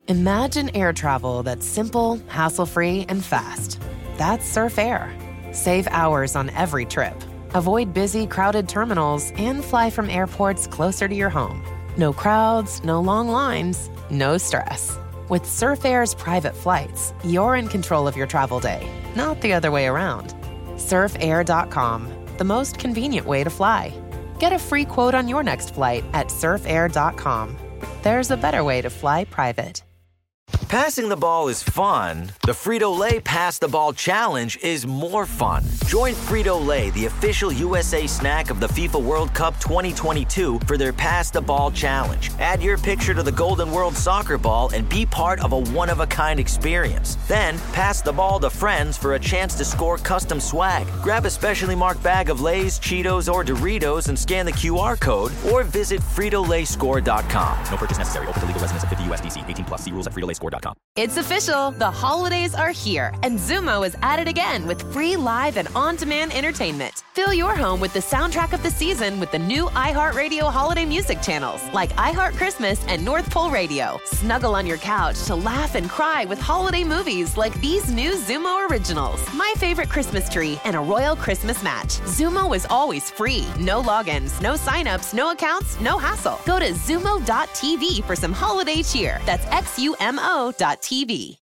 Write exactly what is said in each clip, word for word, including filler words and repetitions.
Imagine air travel that's simple, hassle-free, and fast. That's Surf Air. Save hours on every trip. Avoid busy, crowded terminals and fly from airports closer to your home. No crowds, no long lines, no stress. With Surf Air's private flights, you're in control of your travel day, not the other way around. surf air dot com, the most convenient way to fly. Get a free quote on your next flight at surf air dot com. There's a better way to fly private. Passing the ball is fun. The Frito-Lay Pass the Ball Challenge is more fun. Join Frito-Lay, the official U S A snack of the FIFA World Cup twenty twenty-two, for their Pass the Ball Challenge. Add your picture to the Golden World Soccer Ball and be part of a one-of-a-kind experience. Then, pass the ball to friends for a chance to score custom swag. Grab a specially marked bag of Lay's, Cheetos, or Doritos and scan the Q R code, or visit Frito Lay Score dot com. No purchase necessary. Open to legal residents of fifty U S D C. eighteen plus. See rules at Frito Lay Score dot com. It's official. The holidays are here, and Zumo is at it again with free live and on-demand entertainment. Fill your home with the soundtrack of the season with the new iHeartRadio holiday music channels like iHeart Christmas and North Pole Radio. Snuggle on your couch to laugh and cry with holiday movies like these new Zumo originals, My Favorite Christmas Tree, and A Royal Christmas Match. Zumo is always free. No logins, no signups, no accounts, no hassle. Go to zumo dot t v for some holiday cheer. That's X U M O dot T V.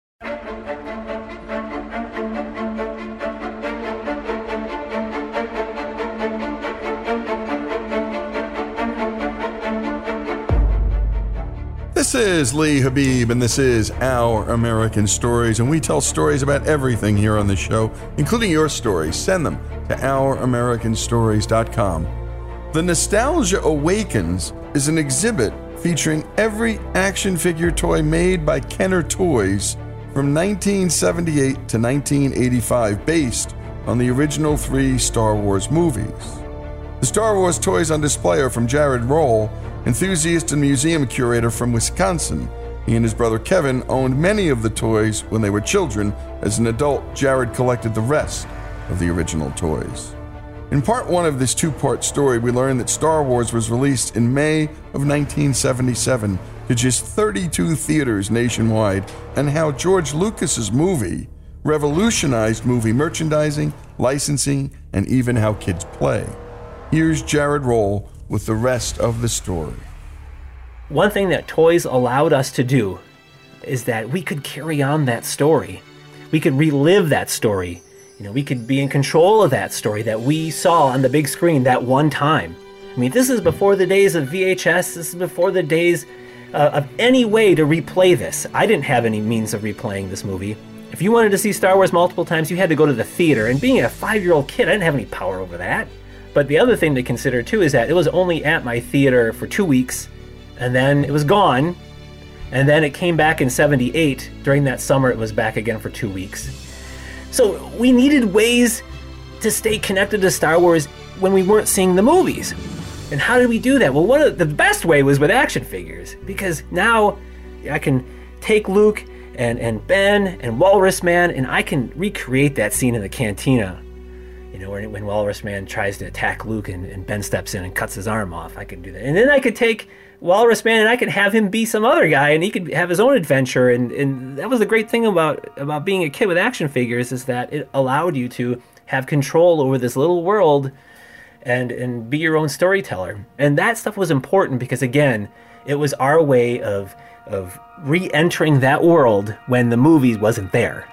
This is Lee Habib, and this is Our American Stories, and we tell stories about everything here on the show, including your stories. Send them to our american stories dot com. The Nostalgia Awakens is an exhibit featuring every action figure toy made by Kenner Toys from nineteen seventy-eight to nineteen eighty-five, based on the original three Star Wars movies. The Star Wars toys on display are from Jared Roll, enthusiast and museum curator from Wisconsin. He and his brother Kevin owned many of the toys when they were children. As an adult, Jared collected the rest of the original toys. In part one of this two-part story, we learned that Star Wars was released in May of nineteen seventy-seven to just thirty-two theaters nationwide, and how George Lucas's movie revolutionized movie merchandising, licensing, and even how kids play. Here's Jared Roll with the rest of the story. One thing that toys allowed us to do is that we could carry on that story. We could relive that story. You know, we could be in control of that story that we saw on the big screen that one time. I mean, this is before the days of V H S. This is before the days uh, of any way to replay this. I didn't have any means of replaying this movie. If you wanted to see Star Wars multiple times, you had to go to the theater. And being a five-year-old kid, I didn't have any power over that. But the other thing to consider, too, is that it was only at my theater for two weeks, and then it was gone, and then it came back in seventy-eight. During that summer, it was back again for two weeks. So we needed ways to stay connected to Star Wars when we weren't seeing the movies. And how did we do that? Well, one of the best way was with action figures, because now I can take Luke and, and Ben and Walrus Man, and I can recreate that scene in the cantina. You know, when, when Walrus Man tries to attack Luke and, and Ben steps in and cuts his arm off. I could do that. And then I could take Walrus Man and I could have him be some other guy, and he could have his own adventure. And, and that was the great thing about, about being a kid with action figures, is that it allowed you to have control over this little world and, and be your own storyteller. And that stuff was important because, again, it was our way of, of re-entering that world when the movies wasn't there.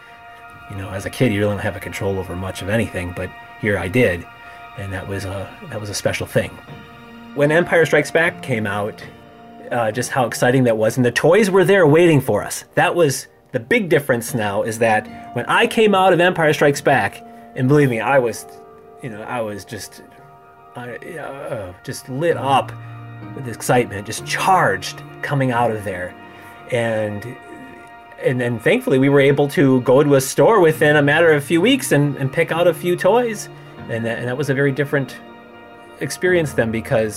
You know, as a kid, you really don't have a control over much of anything, but here I did, and that was a that was a special thing. When Empire Strikes Back came out, uh, just how exciting that was, and the toys were there waiting for us. That was the big difference now, is that when I came out of Empire Strikes Back, and believe me, I was, you know, I was just, uh, uh, just lit up with excitement, just charged coming out of there, and. And then thankfully we were able to go to a store within a matter of a few weeks and, and pick out a few toys. And that, and that was a very different experience then, because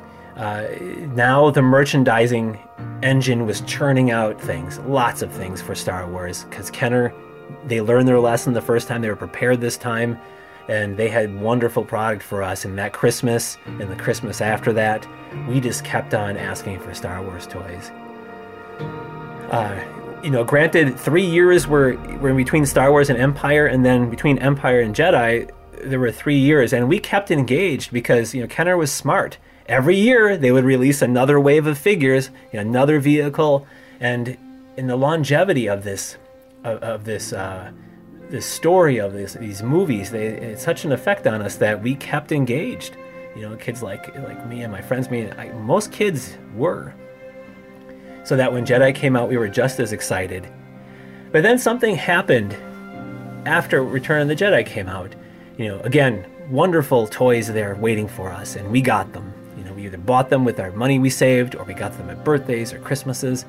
uh, now the merchandising engine was churning out things, lots of things for Star Wars. Because Kenner, they learned their lesson the first time, they were prepared this time, and they had wonderful product for us. And that Christmas and the Christmas after that, we just kept on asking for Star Wars toys. Uh, you know, granted, three years were, were in between Star Wars and Empire, and then between Empire and Jedi, there were three years. And we kept engaged because, you know, Kenner was smart. Every year, they would release another wave of figures, you know, another vehicle, and in the longevity of this, of, of this, uh, this story of this, these movies, they, it had such an effect on us that we kept engaged. You know, kids like like me and my friends, me, I, most kids were. So that when Jedi came out, we were just as excited. But then something happened after Return of the Jedi came out. You know, again, wonderful toys there waiting for us, and we got them. You know, we either bought them with our money we saved, or we got them at birthdays or Christmases.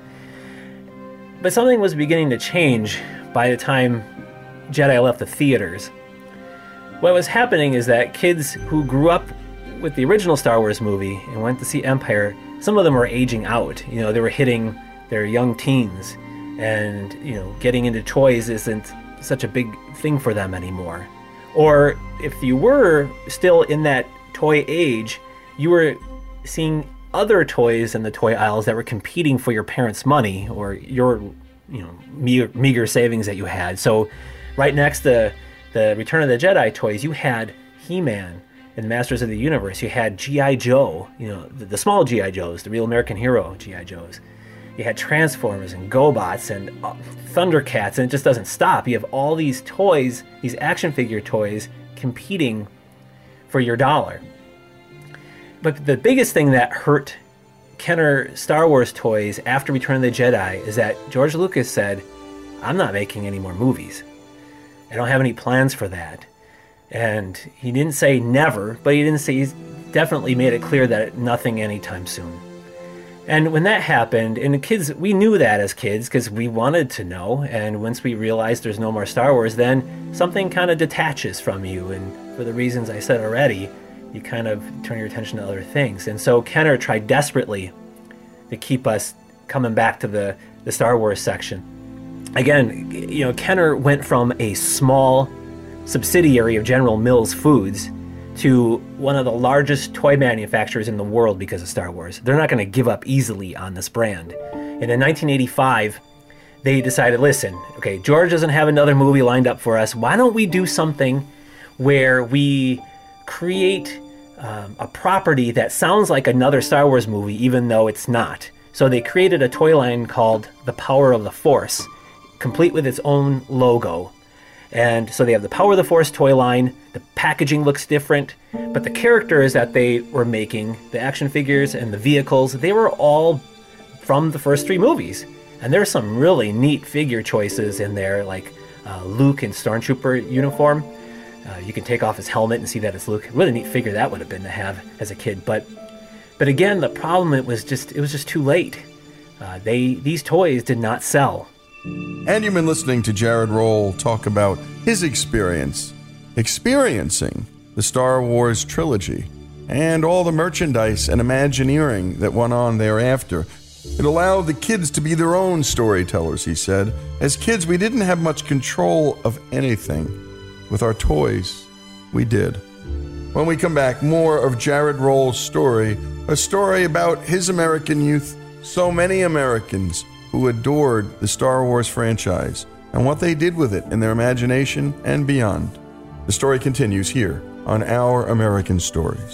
But something was beginning to change by the time Jedi left the theaters. What was happening is that kids who grew up with the original Star Wars movie and went to see Empire, some of them were aging out. You know, they were hitting their young teens, and, you know, getting into toys isn't such a big thing for them anymore. Or if you were still in that toy age, you were seeing other toys in the toy aisles that were competing for your parents' money or your, you know, meager, meager savings that you had. So right next to the Return of the Jedi toys, you had He-Man and Masters of the Universe. You had G I. Joe, you know, the, the small G I. Joes, the real American hero G I. Joes. You had Transformers and GoBots and uh, Thundercats, and it just doesn't stop. You have all these toys, these action figure toys, competing for your dollar. But the biggest thing that hurt Kenner Star Wars toys after Return of the Jedi is that George Lucas said, I'm not making any more movies. I don't have any plans for that. And he didn't say never, but he didn't say, he's definitely made it clear that nothing anytime soon. And when that happened, and the kids, we knew that as kids because we wanted to know. And once we realized there's no more Star Wars, then something kind of detaches from you. And for the reasons I said already, you kind of turn your attention to other things. And so Kenner tried desperately to keep us coming back to the, the Star Wars section. Again, you know, Kenner went from a small subsidiary of General Mills Foods to one of the largest toy manufacturers in the world because of Star Wars. They're not going to give up easily on this brand. And in nineteen eighty-five, they decided, listen, okay, George doesn't have another movie lined up for us. Why don't we do something where we create um, a property that sounds like another Star Wars movie, even though it's not? So they created a toy line called The Power of the Force, complete with its own logo. And so they have the Power of the Force toy line. The packaging looks different, but the characters that they were making, the action figures and the vehicles, they were all from the first three movies. And there's some really neat figure choices in there, like uh, Luke in Stormtrooper uniform. Uh, you can take off his helmet and see that it's Luke. What a neat figure that would have been to have as a kid. But, but again, the problem it was just it was just too late. Uh, they these toys did not sell. And you've been listening to Jared Roll talk about his experience experiencing the Star Wars trilogy and all the merchandise and Imagineering that went on thereafter. It allowed the kids to be their own storytellers, he said. As kids, we didn't have much control of anything. With our toys, we did. When we come back, more of Jared Roll's story, a story about his American youth, so many Americans who adored the Star Wars franchise, and what they did with it in their imagination and beyond. The story continues here on Our American Stories.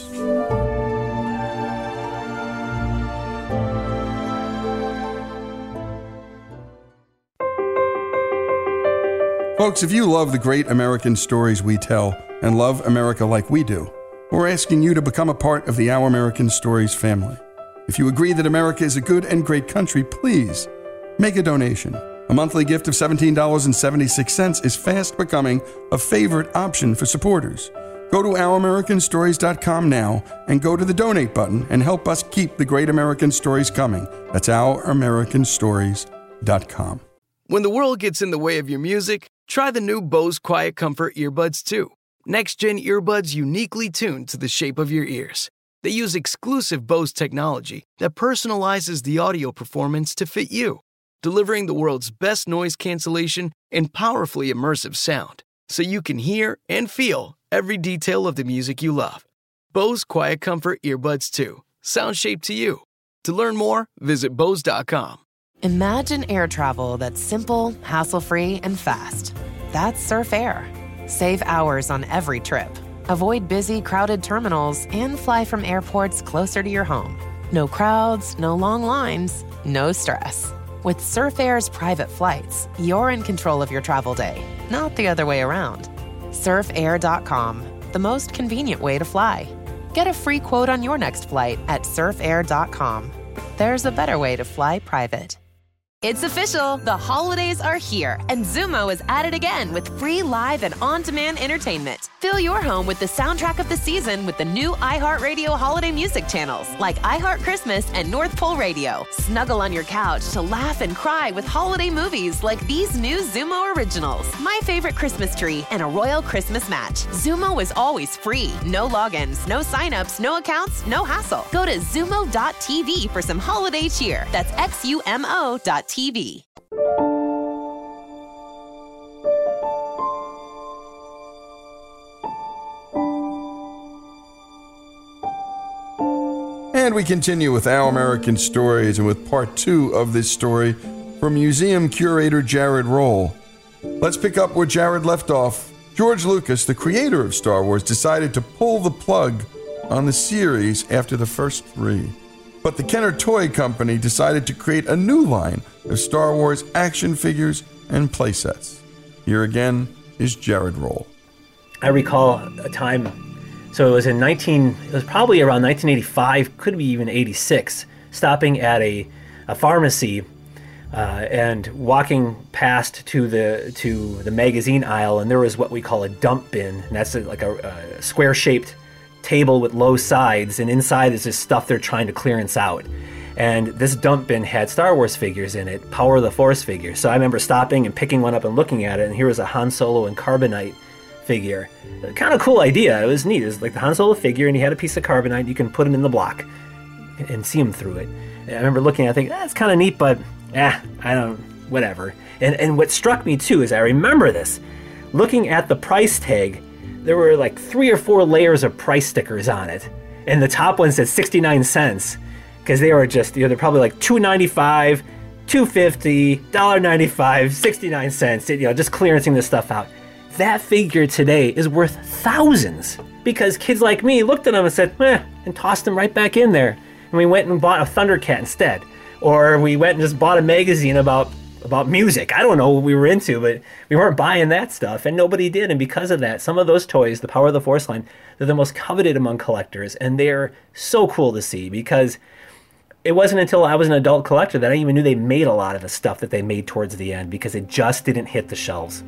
Folks, if you love the great American stories we tell and love America like we do, we're asking you to become a part of the Our American Stories family. If you agree that America is a good and great country, please make a donation. A monthly gift of seventeen dollars and seventy-six cents is fast becoming a favorite option for supporters. Go to our american stories dot com now and go to the donate button and help us keep the great American stories coming. That's our american stories dot com. When the world gets in the way of your music, try the new Bose Quiet Comfort earbuds two. Next-gen earbuds uniquely tuned to the shape of your ears. They use exclusive Bose technology that personalizes the audio performance to fit you, delivering the world's best noise cancellation and powerfully immersive sound, so you can hear and feel every detail of the music you love. Bose Quiet Comfort Earbuds two. Sound shaped to you. To learn more, visit bose dot com. Imagine air travel that's simple, hassle-free, and fast. That's Surf Air. Save hours on every trip. Avoid busy, crowded terminals and fly from airports closer to your home. No crowds, no long lines, no stress. With Surf Air's private flights, you're in control of your travel day, not the other way around. surf air dot com, the most convenient way to fly. Get a free quote on your next flight at surf air dot com. There's a better way to fly private. It's official. The holidays are here, and Zumo is at it again with free live and on-demand entertainment. Fill your home with the soundtrack of the season with the new iHeartRadio holiday music channels like iHeart Christmas and North Pole Radio. Snuggle on your couch to laugh and cry with holiday movies like these new Zumo originals, My Favorite Christmas Tree, and A Royal Christmas Match. Zumo is always free. No logins, no signups, no accounts, no hassle. Go to zumo dot t v for some holiday cheer. That's X U M O dot T V. And we continue with Our American Stories and with part two of this story from museum curator Jared Roll. Let's pick up where Jared left off. George Lucas, the creator of Star Wars, decided to pull the plug on the series after the first three. But the Kenner Toy Company decided to create a new line of Star Wars action figures and playsets. Here again is Jared Roll. I recall a time, so it was in nineteen, it was probably around nineteen eighty-five, could be even eighty-six, stopping at a, a pharmacy uh, and walking past to the to the magazine aisle, and there was what we call a dump bin, and that's a, like a, a square-shaped table with low sides, and inside is just stuff they're trying to clearance out. And this dump bin had Star Wars figures in it, Power of the Force figures. So I remember stopping and picking one up and looking at it, and here was a Han Solo and Carbonite figure. Kind of cool idea. It was neat. It was like the Han Solo figure, and he had a piece of Carbonite. You can put him in the block and see him through it. And I remember looking at it, thinking, that's kind of neat, but eh, I don't, whatever. And and what struck me too is I remember this. Looking at the price tag, there were like three or four layers of price stickers on it. And the top one said sixty-nine cents. Because they were just, you know, they're probably like two ninety-five, two fifty, one ninety-five, sixty-nine cents, you know, just clearancing this stuff out. That figure today is worth thousands. Because kids like me looked at them and said, eh, and tossed them right back in there. And we went and bought a Thundercat instead. Or we went and just bought a magazine about about music. I don't know what we were into, but we weren't buying that stuff, and nobody did. And because of that, some of those toys, the Power of the Force line, they're the most coveted among collectors, and they're so cool to see, because it wasn't until I was an adult collector that I even knew they made a lot of the stuff that they made towards the end, because it just didn't hit the shelves.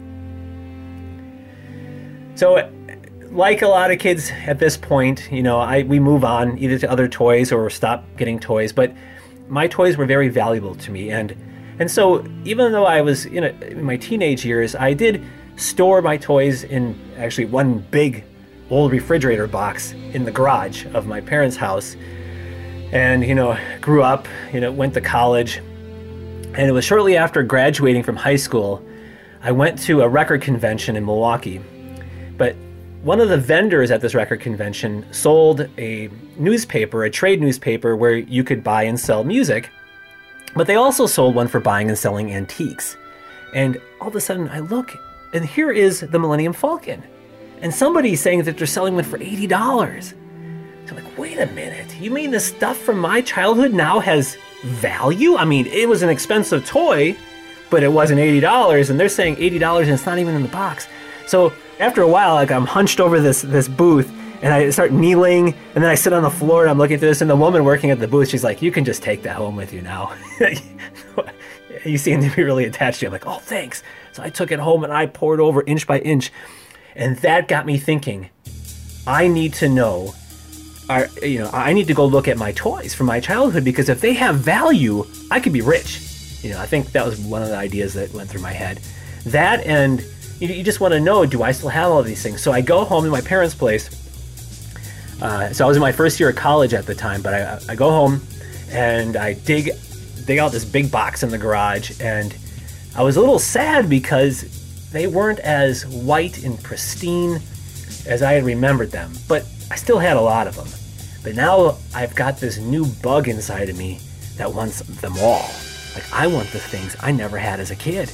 So, like a lot of kids at this point, you know, I we move on either to other toys or stop getting toys, but my toys were very valuable to me, and And so even though I was in, a, in my teenage years, I did store my toys in actually one big old refrigerator box in the garage of my parents' house. And, you know, grew up, you know, went to college. And it was shortly after graduating from high school, I went to a record convention in Milwaukee. But one of the vendors at this record convention sold a newspaper, a trade newspaper, where you could buy and sell music. But they also sold one for buying and selling antiques. And all of a sudden I look, and here is the Millennium Falcon. And somebody's saying that they're selling one for eighty dollars. So I'm like, wait a minute, you mean the stuff from my childhood now has value? I mean, it was an expensive toy, but it wasn't eighty dollars, and they're saying eighty dollars and it's not even in the box. So after a while, like, I'm hunched over this, this booth, and I start kneeling, and then I sit on the floor and I'm looking through this, and the woman working at the booth, she's like, you can just take that home with you now. You seem to be really attached to it. I'm like, oh, thanks. So I took it home and I poured over inch by inch. And that got me thinking, I need to know, are, you know, I need to go look at my toys from my childhood, because if they have value, I could be rich. You know, I think that was one of the ideas that went through my head. That, and you, you just want to know, do I still have all of these things? So I go home to my parents' place. Uh, so I was in my first year of college at the time, but I, I go home and I dig dig out this big box in the garage, and I was a little sad because they weren't as white and pristine as I had remembered them, but I still had a lot of them. But now I've got this new bug inside of me that wants them all. Like, I want the things I never had as a kid.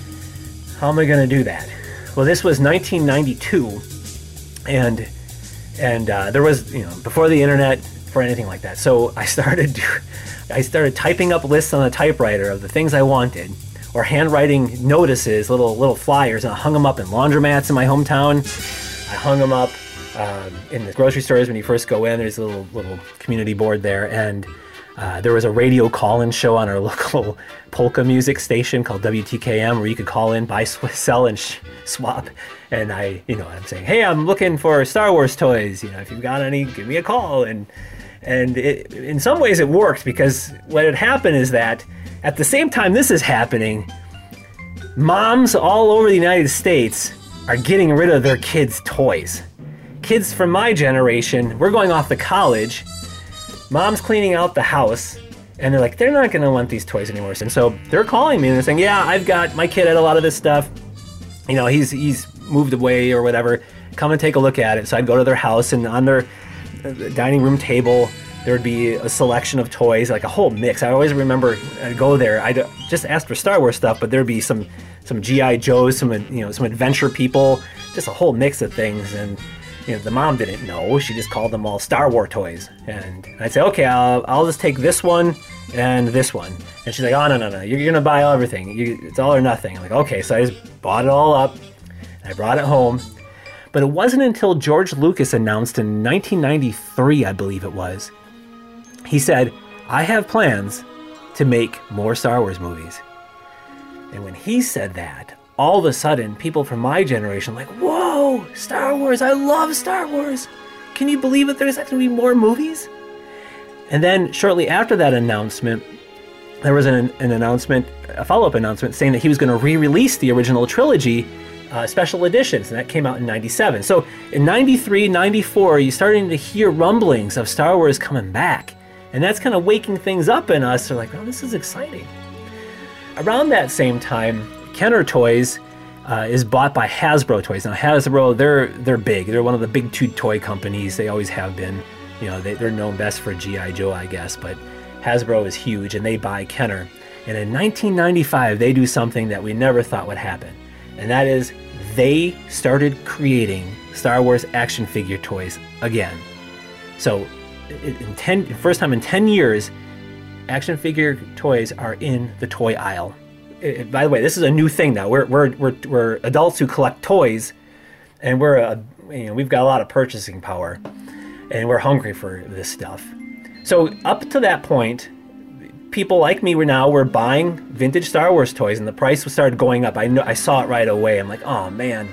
How am I going to do that? Well, this was nineteen ninety-two, and and uh, there was, you know, before the internet, for anything like that. So I started, I started typing up lists on a typewriter of the things I wanted, or handwriting notices, little little flyers, and I hung them up in laundromats in my hometown. I hung them up um, in the grocery stores when you first go in. There's a little little community board there, and uh, there was a radio call-in show on our local polka music station called W T K M, where you could call in, buy, sell, and sh- swap. And I, you know, I'm saying, hey, I'm looking for Star Wars toys. You know, if you've got any, give me a call. And and it, in some ways it worked, because what had happened is that at the same time this is happening, moms all over the United States are getting rid of their kids' toys. Kids from my generation, we're going off to college, mom's cleaning out the house, and they're like, they're not going to want these toys anymore. And so they're calling me and they're saying, yeah, I've got, my kid had a lot of this stuff. You know, he's he's moved away or whatever. Come and take a look at it. So I'd go to their house, and on their dining room table, there would be a selection of toys, like a whole mix. I always remember I'd go there. I'd just ask for Star Wars stuff, but there'd be some some G I Joes, some, you know, some adventure people, just a whole mix of things. And you know, the mom didn't know. She just called them all Star Wars toys. And I'd say, okay, I'll, I'll just take this one and this one. And she's like, oh, no, no, no, you're going to buy everything. You, it's all or nothing. I'm like, okay, so I just bought it all up. I brought it home. But it wasn't until George Lucas announced in nineteen ninety-three, I believe it was, he said, I have plans to make more Star Wars movies. And when he said that, all of a sudden, people from my generation were like, whoa, Star Wars, I love Star Wars. Can you believe it? There's actually more movies? And then shortly after that announcement, there was an, an announcement, a follow-up announcement saying that he was going to re-release the original trilogy uh, special editions, and that came out in ninety-seven. So in ninety-three, ninety-four, you're starting to hear rumblings of Star Wars coming back. And that's kind of waking things up in us. They're like, oh, this is exciting. Around that same time, Kenner Toys uh, is bought by Hasbro Toys. Now Hasbro, they're they're big. They're one of the big two toy companies. They always have been. You know, they, they're known best for G I Joe, I guess. But Hasbro is huge, and they buy Kenner. And in nineteen ninety-five, they do something that we never thought would happen. And that is, they started creating Star Wars action figure toys again. So, in ten, first time in ten years, action figure toys are in the toy aisle. It, by the way, this is a new thing now. We're we're we're we're adults who collect toys, and we're a, you know, we've got a lot of purchasing power, and we're hungry for this stuff. So up to that point, people like me were now were buying vintage Star Wars toys, and the price started going up. I know, I saw it right away. I'm like, oh man.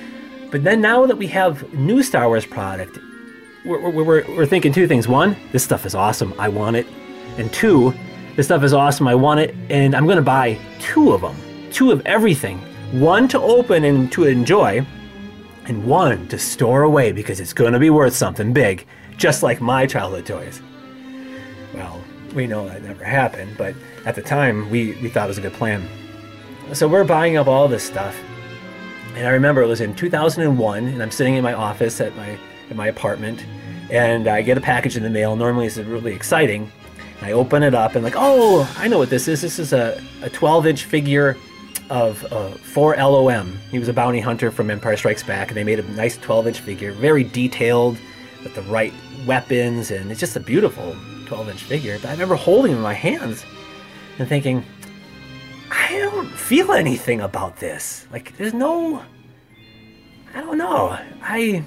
But then now that we have new Star Wars product, we're we're we're, we're thinking two things. One, this stuff is awesome. I want it. And two, this stuff is awesome, I want it, and I'm going to buy two of them. Two of everything. One to open and to enjoy, and one to store away because it's going to be worth something big, just like my childhood toys. Well, we know that never happened, but at the time, we, we thought it was a good plan. So we're buying up all this stuff, and I remember it was in two thousand one, and I'm sitting in my office at my, at my apartment, and I get a package in the mail. Normally it's really exciting. I open it up and like, oh, I know what this is. This is a, a twelve-inch figure of uh, four L O M. He was a bounty hunter from Empire Strikes Back, and they made a nice twelve-inch figure, very detailed, with the right weapons, and it's just a beautiful twelve-inch figure. But I remember holding it in my hands and thinking, I don't feel anything about this. Like, there's no, I don't know. I,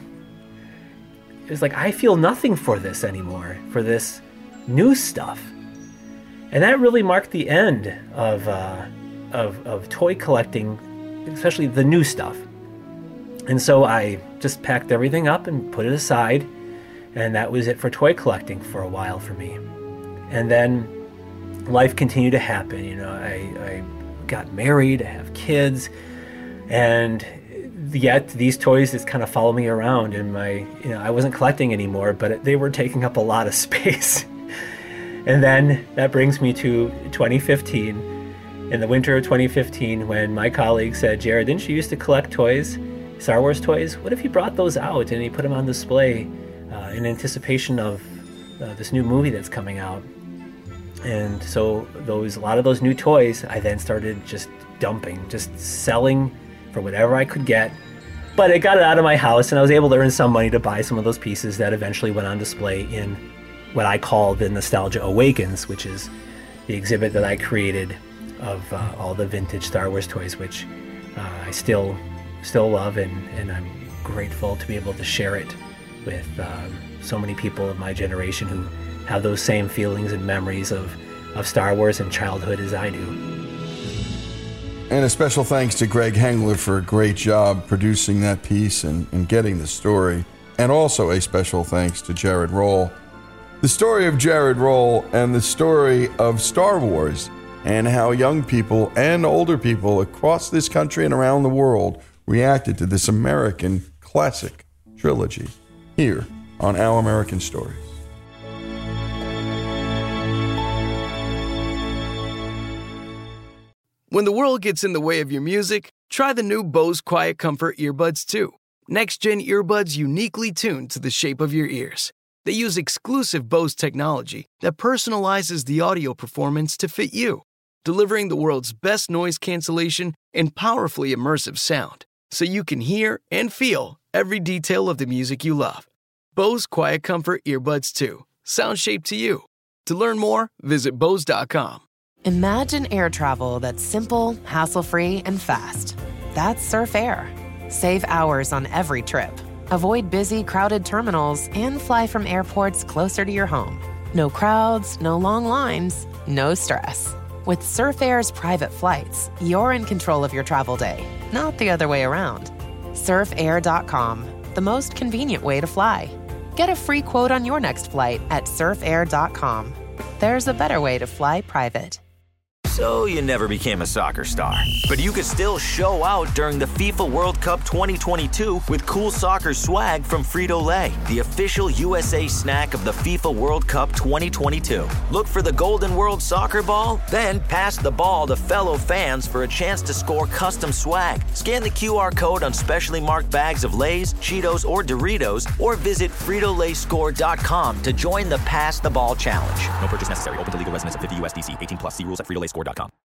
it was like, I feel nothing for this anymore, for this new stuff. And that really marked the end of uh, of of toy collecting, especially the new stuff. And so I just packed everything up and put it aside, and that was it for toy collecting for a while for me. And then life continued to happen. You know, I, I got married, I have kids, and yet these toys just kind of follow me around. And my, you know, I wasn't collecting anymore, but they were taking up a lot of space. And then that brings me to twenty fifteen, in the winter of twenty fifteen, when my colleague said, Jared, didn't you used to collect toys, Star Wars toys? What if you brought those out and you put them on display uh, in anticipation of uh, this new movie that's coming out? And so those a lot of those new toys, I then started just dumping, just selling for whatever I could get. But it got it out of my house, and I was able to earn some money to buy some of those pieces that eventually went on display in what I call the Nostalgia Awakens, which is the exhibit that I created of uh, all the vintage Star Wars toys, which uh, I still still love, and, and I'm grateful to be able to share it with um, so many people of my generation who have those same feelings and memories of, of Star Wars and childhood as I do. And a special thanks to Greg Hengler for a great job producing that piece and, and getting the story. And also a special thanks to Jared Roll. The story of Jared Roll and the story of Star Wars and how young people and older people across this country and around the world reacted to this American classic trilogy here on Our American Stories. When the world gets in the way of your music, try the new Bose Quiet Comfort earbuds two. Next-gen earbuds uniquely tuned to the shape of your ears. They use exclusive Bose technology that personalizes the audio performance to fit you, delivering the world's best noise cancellation and powerfully immersive sound, so you can hear and feel every detail of the music you love. Bose Quiet Comfort earbuds two. Sound shaped to you. To learn more, visit Bose dot com. Imagine air travel that's simple, hassle-free, and fast. That's Surf Air. Save hours on every trip. Avoid busy, crowded terminals and fly from airports closer to your home. No crowds, no long lines, no stress. With Surf Air's private flights, you're in control of your travel day, not the other way around. surf air dot com, the most convenient way to fly. Get a free quote on your next flight at surf air dot com. There's a better way to fly private. So you never became a soccer star, but you could still show out during the FIFA World Cup twenty twenty-two with cool soccer swag from Frito-Lay, the official U S A snack of the FIFA World Cup twenty twenty-two. Look for the Golden World Soccer Ball, then pass the ball to fellow fans for a chance to score custom swag. Scan the Q R code on specially marked bags of Lay's, Cheetos, or Doritos, or visit Frito Lay Score dot com to join the Pass the Ball Challenge. No purchase necessary. Open to legal residents of fifty U S D C. eighteen plus. See rules at Frito Lay Score dot com.